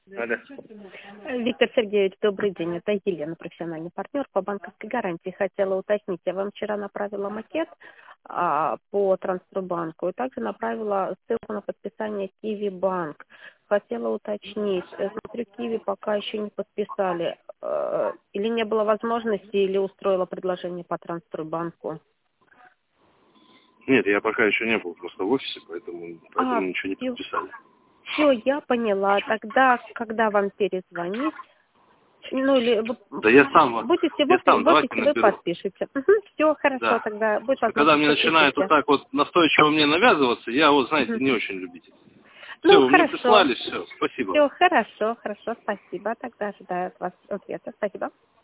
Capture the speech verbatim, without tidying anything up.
Алло. Виктор Сергеевич, добрый день. Это Елена, профессиональный партнер по банковской гарантии. Хотела уточнить, я вам вчера направила макет а, по Транструбанку и также направила ссылку на подписание Киви Банк. Хотела уточнить, э, смотрю, Киви пока еще не подписали. Э, или не было возможности, или устроила предложение по Транструбанку. Нет, я пока еще не был просто в офисе, поэтому, поэтому А, ничего не подписали. все, я поняла. Тогда, когда вам перезвонить, ну или вы Да я сам, вас- будете в я офисе, сам, в давайте офисе вы наберу. подпишете. Все, хорошо, Да. тогда будет Что когда возможность, мне начинают вот подпишите. так вот настойчиво мне навязываться, я вот, знаете, Мгм. не очень любитель. Все, Ну, вы мне хорошо. прислали, все, спасибо. Все, хорошо, хорошо, спасибо. Тогда ожидаю от вас ответа. Спасибо.